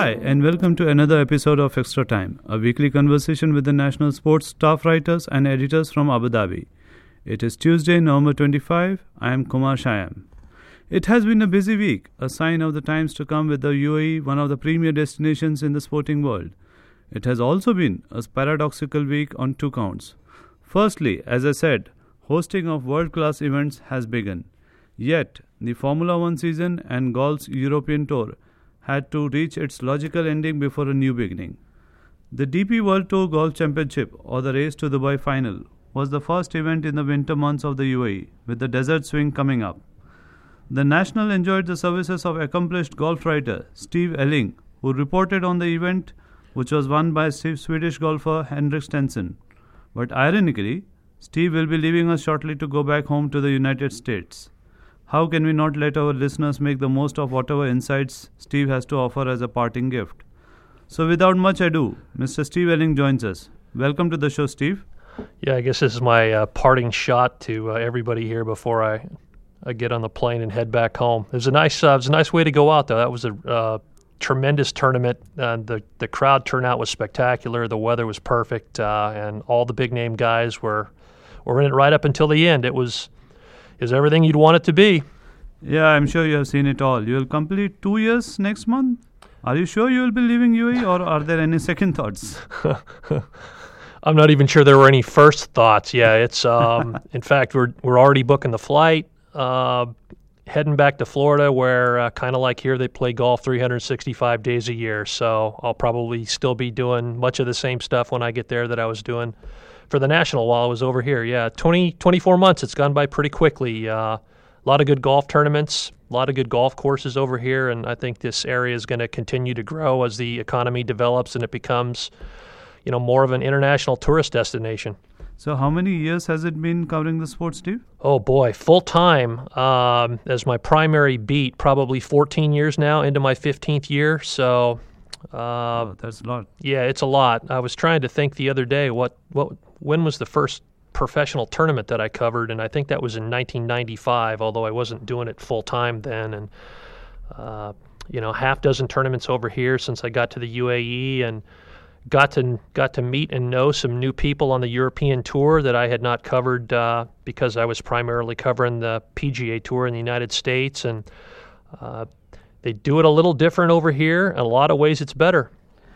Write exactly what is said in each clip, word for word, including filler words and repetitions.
Hi, and welcome to another episode of Extra Time, a weekly conversation with the national sports staff writers and editors from Abu Dhabi. It is Tuesday, November twenty-fifth. I am Kumar Shyam. It has been a busy week, a sign of the times to come with the U A E, one of the premier destinations in the sporting world. It has also been a paradoxical week on two counts. Firstly, as I said, hosting of world-class events has begun. Yet, the Formula One season and golf's European Tour had to reach its logical ending before a new beginning. The D P World Tour Golf Championship, or the Race to Dubai Final, was the first event in the winter months of the U A E, with the desert swing coming up. The National enjoyed the services of accomplished golf writer Steve Elling, who reported on the event, which was won by Swedish golfer Henrik Stenson. But ironically, Steve will be leaving us shortly to go back home to the United States. How can we not let our listeners make the most of whatever insights Steve has to offer as a parting gift? So without much ado, Mister Steve Elling joins us. Welcome to the show, Steve. Yeah, I guess this is my uh, parting shot to uh, everybody here before I, I get on the plane and head back home. It was a nice, uh, it was a nice way to go out, though. That was a uh, tremendous tournament. Uh, the the crowd turnout was spectacular. The weather was perfect, uh, and all the big name guys were were in it right up until the end. It was is everything you'd want it to be. Yeah, I'm sure you have seen it all. You will complete two years next month. Are you sure you will be leaving U A E, or are there any second thoughts? I'm not even sure there were any first thoughts. Yeah, it's um, in fact we're we're already booking the flight, uh, heading back to Florida, where uh, kind of like here they play golf three hundred sixty-five days a year. So I'll probably still be doing much of the same stuff when I get there that I was doing for the National while I was over here. Yeah, twenty, twenty-four months. It's gone by pretty quickly. Uh, a lot of good golf tournaments, a lot of good golf courses over here, and I think this area is going to continue to grow as the economy develops and it becomes, you know, more of an international tourist destination. So how many years has it been covering the sport, Steve? Oh, boy, full-time um, as my primary beat, probably fourteen years now, into my fifteenth year. So uh, oh, that's a lot. Yeah, it's a lot. I was trying to think the other day, what, what, when was the first professional tournament that I covered, and I think that was in nineteen ninety-five, although I wasn't doing it full-time then. And, uh, you know, half dozen tournaments over here since I got to the U A E, and got to got to meet and know some new people on the European Tour that I had not covered uh, because I was primarily covering the P G A Tour in the United States. And uh, they do it a little different over here. In a lot of ways, it's better.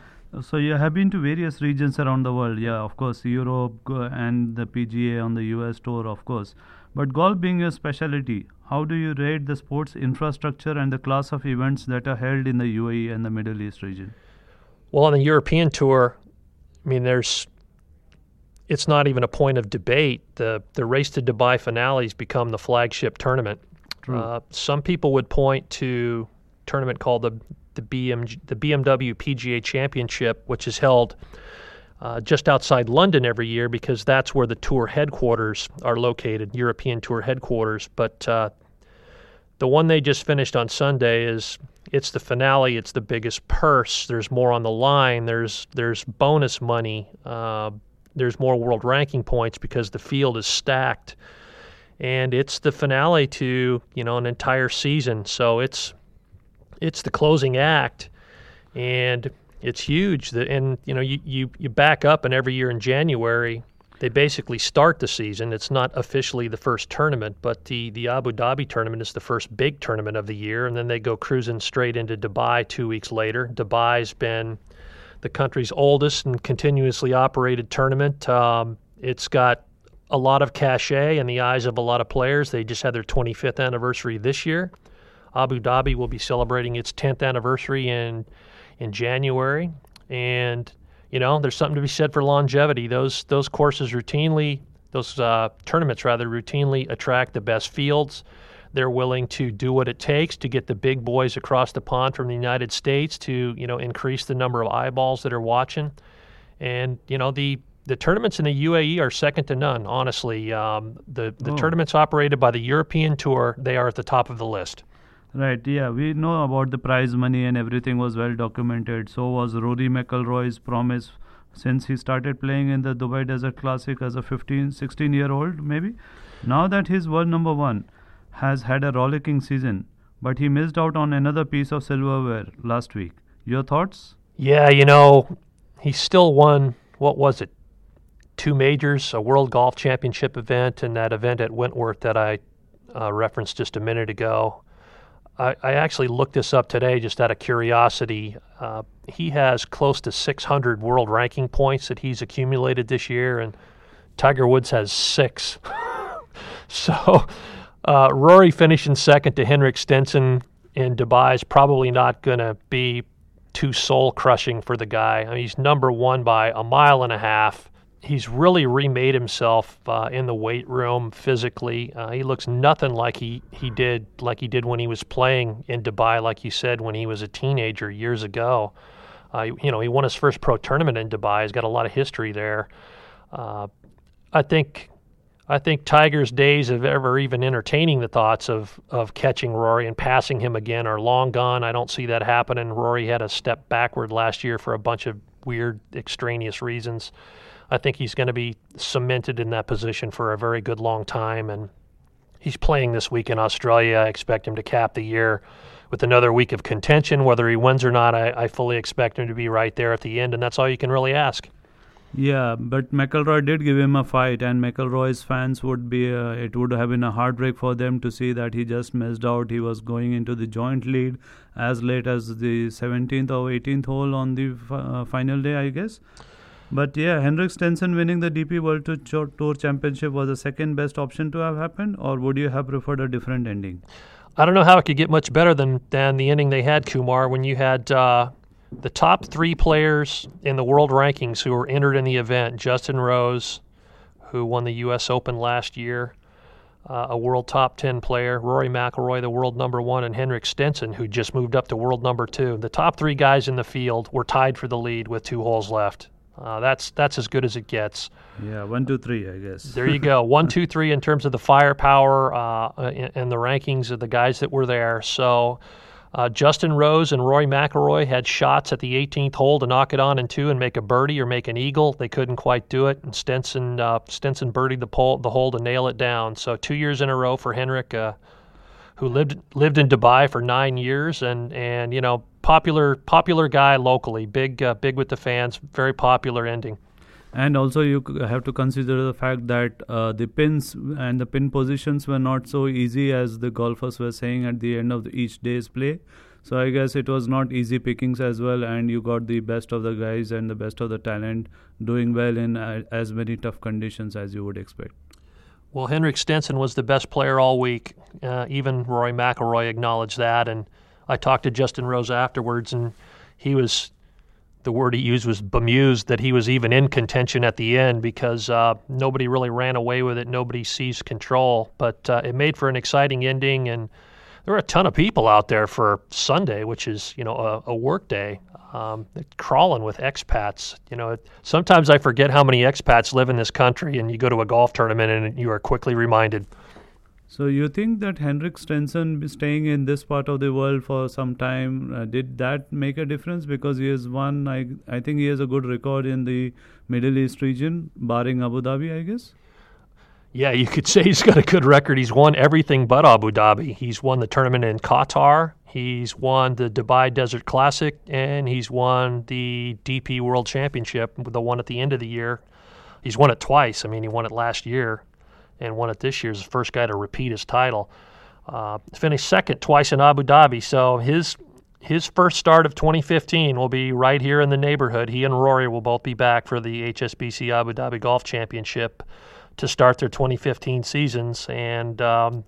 So you have been to various regions around the world. Yeah, of course, Europe and the P G A on the U S Tour, of course. But golf being your specialty, how do you rate the sports infrastructure and the class of events that are held in the U A E and the Middle East region? Well, on the European Tour, I mean, there's it's not even a point of debate. The the Race to Dubai finales become the flagship tournament. True. Uh, some people would point to a tournament called the the B M the B M W P G A Championship, which is held uh, just outside London every year because that's where the tour headquarters are located, European Tour headquarters. But uh, the one they just finished on Sunday is it's the finale. It's the biggest purse. There's more on the line. There's there's bonus money. Uh, there's more world ranking points because the field is stacked, and it's the finale to you know an entire season. So it's it's the closing act, and it's huge. The, and you know you, you you back up, and every year in January they basically start the season. It's not officially the first tournament, but the, the Abu Dhabi tournament is the first big tournament of the year, and then they go cruising straight into Dubai two weeks later. Dubai's been the country's oldest and continuously operated tournament. Um, it's got a lot of cachet in the eyes of a lot of players. They just had their twenty-fifth anniversary this year. Abu Dhabi will be celebrating its tenth anniversary in in January, and you know, there's something to be said for longevity. Those those courses routinely, those uh, tournaments rather, routinely attract the best fields. They're willing to do what it takes to get the big boys across the pond from the United States to, you know, increase the number of eyeballs that are watching. And, you know, the, the tournaments in the U A E are second to none, honestly. Um, the the oh. tournaments operated by the European Tour, they are at the top of the list. Right, yeah, we know about the prize money and everything was well documented. So was Rory McIlroy's promise since he started playing in the Dubai Desert Classic as a fifteen, sixteen year old maybe. Now that he's world number one, has had a rollicking season, but he missed out on another piece of silverware last week. Your thoughts? Yeah, you know, he still won, what was it, two majors, a World Golf Championship event and that event at Wentworth that I uh, referenced just a minute ago. I, I actually looked this up today just out of curiosity. Uh, he has close to six hundred world ranking points that he's accumulated this year, and Tiger Woods has six. so uh, Rory finishing second to Henrik Stenson in Dubai is probably not going to be too soul-crushing for the guy. I mean, he's number one by a mile and a half. He's really remade himself uh, in the weight room physically. Uh, he looks nothing like he, he did like he did when he was playing in Dubai, like you said, when he was a teenager years ago. Uh, you know, he won his first pro tournament in Dubai. He's got a lot of history there. Uh, I think I think Tiger's days of ever even entertaining the thoughts of, of catching Rory and passing him again are long gone. I don't see that happening. Rory had a step backward last year for a bunch of weird, extraneous reasons. I think he's going to be cemented in that position for a very good long time, and he's playing this week in Australia. I expect him to cap the year with another week of contention. Whether he wins or not, I, I fully expect him to be right there at the end, and that's all you can really ask. Yeah, but McIlroy did give him a fight, and McIlroy's fans would be, uh, it would have been a heartbreak for them to see that he just missed out. He was going into the joint lead as late as the seventeenth or eighteenth hole on the uh, final day, I guess. But yeah, Henrik Stenson winning the D P World Tour Championship was the second best option to have happened, or would you have preferred a different ending? I don't know how it could get much better than, than the ending they had, Kumar, when you had... Uh the top three players in the world rankings who were entered in the event: Justin Rose, who won the U S Open last year, uh, a world top ten player, Rory McIlroy, the world number one, and Henrik Stenson, who just moved up to world number two. The top three guys in the field were tied for the lead with two holes left. Uh, that's that's as good as it gets. Yeah, one, two, three, I guess. There you go. One, two, three in terms of the firepower uh, and, and the rankings of the guys that were there. So... Uh, Justin Rose and Rory McIlroy had shots at the eighteenth hole to knock it on in two and make a birdie or make an eagle. They couldn't quite do it, and Stenson uh, Stenson birdied the, pole, the hole to nail it down. So two years in a row for Henrik, uh, who lived lived in Dubai for nine years, and, and you know popular popular guy locally, big uh, big with the fans, very popular ending. And also you have to consider the fact that uh, the pins and the pin positions were not so easy as the golfers were saying at the end of the, each day's play. So I guess it was not easy pickings as well, and you got the best of the guys and the best of the talent doing well in uh, as many tough conditions as you would expect. Well, Henrik Stenson was the best player all week. Uh, even Rory McIlroy acknowledged that, and I talked to Justin Rose afterwards, and he was... the word he used was bemused that he was even in contention at the end because uh, nobody really ran away with it. Nobody seized control. But uh, it made for an exciting ending, and there were a ton of people out there for Sunday, which is, you know, a, a work day, um, crawling with expats. You know, sometimes I forget how many expats live in this country, and you go to a golf tournament and you are quickly reminded. So you think that Henrik Stenson staying in this part of the world for some time, uh, did that make a difference? Because he has won, I, I think he has a good record in the Middle East region, barring Abu Dhabi, I guess? Yeah, you could say he's got a good record. He's won everything but Abu Dhabi. He's won the tournament in Qatar, he's won the Dubai Desert Classic, and he's won the D P World Championship, the one at the end of the year. He's won it twice. I mean, he won it last year and won it this year. He's the first guy to repeat his title. Uh, finished second twice in Abu Dhabi. So his his first start of twenty fifteen will be right here in the neighborhood. He and Rory will both be back for the H S B C Abu Dhabi Golf Championship to start their twenty fifteen seasons. And um,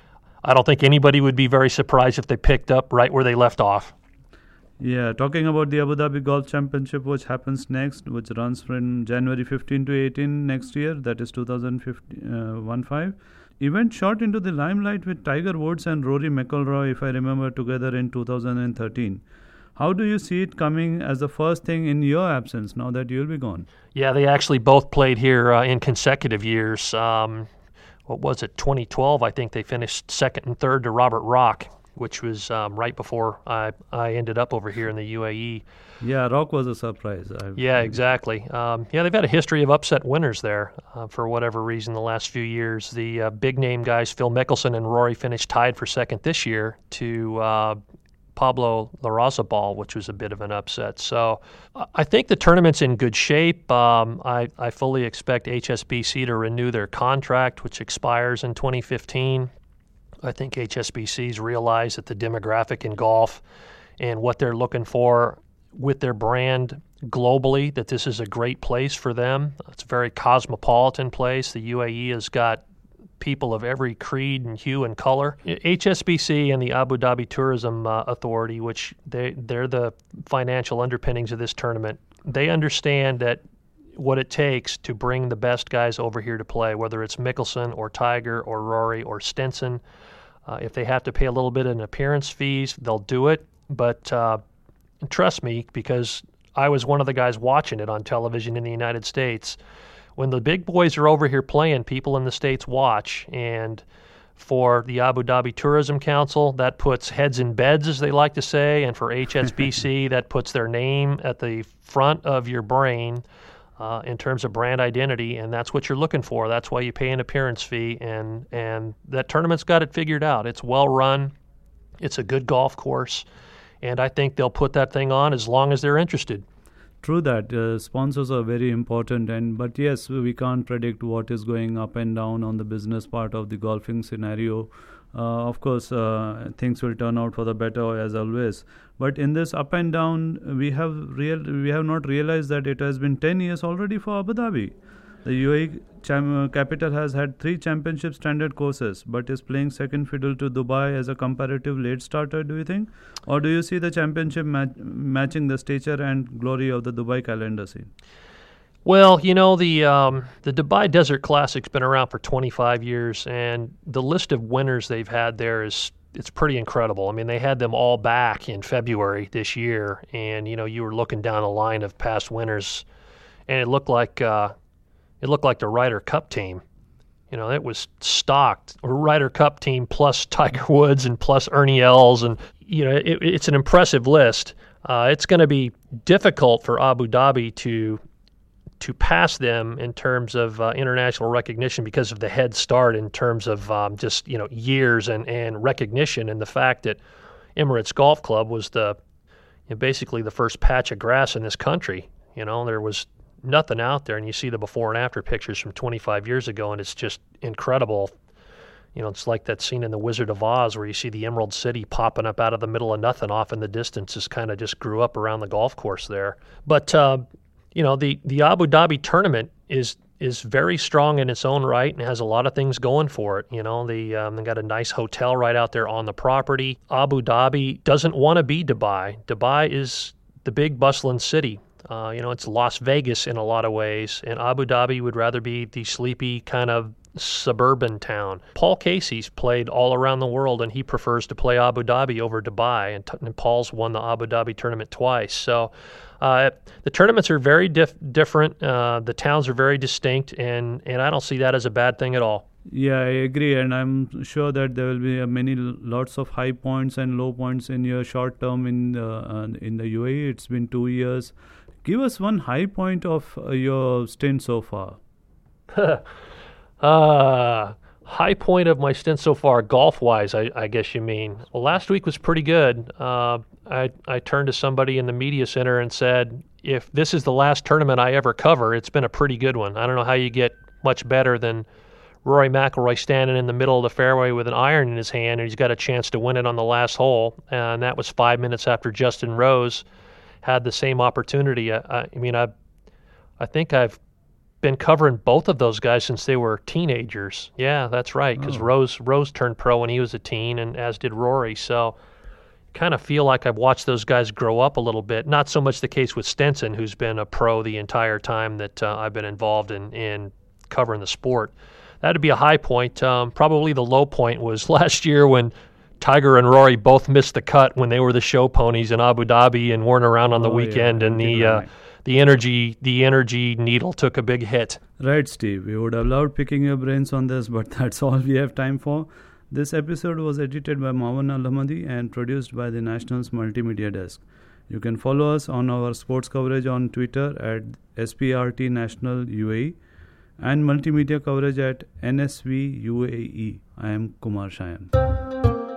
I don't think anybody would be very surprised if they picked up right where they left off. Yeah, talking about the Abu Dhabi Golf Championship, which happens next, which runs from January fifteenth to eighteenth next year, that is two thousand fifteen. Event shot into the limelight with Tiger Woods and Rory McIlroy, if I remember, together in two thousand thirteen. How do you see it coming as the first thing in your absence now that you'll be gone? Yeah, they actually both played here uh, in consecutive years. Um, what was it, twenty twelve, I think they finished second and third to Robert Rock, which was um, right before I, I ended up over here in the U A E. Yeah, Rock was a surprise. I've, yeah, exactly. Um, yeah, they've had a history of upset winners there uh, for whatever reason the last few years. The uh, big-name guys, Phil Mickelson and Rory, finished tied for second this year to uh, Pablo Larrazabal, which was a bit of an upset. So I think the tournament's in good shape. Um, I, I fully expect H S B C to renew their contract, which expires in twenty fifteen. I think H S B C's realized that the demographic in golf and what they're looking for with their brand globally, that this is a great place for them. It's a very cosmopolitan place. The U A E has got people of every creed and hue and color. H S B C and the Abu Dhabi Tourism uh, Authority, which they, they're the financial underpinnings of this tournament, they understand that what it takes to bring the best guys over here to play, whether it's Mickelson or Tiger or Rory or Stenson. Uh, if they have to pay a little bit in appearance fees, they'll do it. But uh, trust me, because I was one of the guys watching it on television in the United States. When the big boys are over here playing, people in the States watch. And for the Abu Dhabi Tourism Council, that puts heads in beds, as they like to say. And for H S B C, that puts their name at the front of your brain uh, in terms of brand identity. And that's what you're looking for. That's why you pay an appearance fee. And, and that tournament's got it figured out. It's well run. It's a good golf course. And I think they'll put that thing on as long as they're interested. True that. Uh, sponsors are very important, and but yes, we can't predict what is going up and down on the business part of the golfing scenario. Uh, of course, uh, things will turn out for the better as always. But in this up and down, we have real we have not realized that it has been ten years already for Abu Dhabi. The U A E cham- uh, capital has had three championship standard courses, but is playing second fiddle to Dubai as a comparative late starter, do you think? Or do you see the championship mat- matching the stature and glory of the Dubai calendar scene? Well, you know, the um, the Dubai Desert Classic's been around for twenty-five years, and the list of winners they've had there is it's pretty incredible. I mean, they had them all back in February this year, and, you know, you were looking down a line of past winners, and it looked like... Uh, It looked like the Ryder Cup team. You know, it was stocked. A Ryder Cup team plus Tiger Woods and plus Ernie Els. And, you know, it, it's an impressive list. Uh, it's going to be difficult for Abu Dhabi to to pass them in terms of uh, international recognition because of the head start in terms of um, just, you know, years and, and recognition, and the fact that Emirates Golf Club was the you know, basically the first patch of grass in this country. You know, there was nothing out there, and you see the before and after pictures from twenty-five years ago, and it's just incredible. You know, it's like that scene in The Wizard of Oz where you see the Emerald City popping up out of the middle of nothing off in the distance. Just kind of just grew up around the golf course there. But uh, you know, the the Abu Dhabi tournament is is very strong in its own right and has a lot of things going for it. You know, they um, they got a nice hotel right out there on the property. Abu Dhabi doesn't want to be Dubai. Dubai is the big bustling city. Uh, you know, it's Las Vegas in a lot of ways, and Abu Dhabi would rather be the sleepy kind of suburban town. Paul Casey's played all around the world, and he prefers to play Abu Dhabi over Dubai, and, t- and Paul's won the Abu Dhabi tournament twice. So uh, the tournaments are very dif- different. Uh, the towns are very distinct, and, and I don't see that as a bad thing at all. Yeah, I agree, and I'm sure that there will be uh, many lots of high points and low points in your short term in the, uh, in the U A E. It's been two years. Give us one high point of uh, your stint so far. uh, high point of my stint so far, golf-wise, I, I guess you mean. Well, last week was pretty good. Uh, I, I turned to somebody in the media center and said, if this is the last tournament I ever cover, it's been a pretty good one. I don't know how you get much better than Rory McIlroy standing in the middle of the fairway with an iron in his hand, and he's got a chance to win it on the last hole. And that was five minutes after Justin Rose had the same opportunity. I, I mean, I, I think I've been covering both of those guys since they were teenagers. Yeah, that's right, because oh. Rose Rose turned pro when he was a teen, and as did Rory. So, kind of feel like I've watched those guys grow up a little bit. Not so much the case with Stenson, who's been a pro the entire time that uh, I've been involved in in covering the sport. That'd be a high point. Um, probably the low point was last year when Tiger and Rory both missed the cut when they were the show ponies in Abu Dhabi and weren't around on the oh, weekend, yeah. and the uh, the energy the energy needle took a big hit. Right, Steve. We would have loved picking your brains on this, but that's all we have time for. This episode was edited by Mawan Al-Hamadi and produced by the National's Multimedia Desk. You can follow us on our sports coverage on Twitter at S P R T National U A E and multimedia coverage at N S V U A E. I am Kumar Shayan.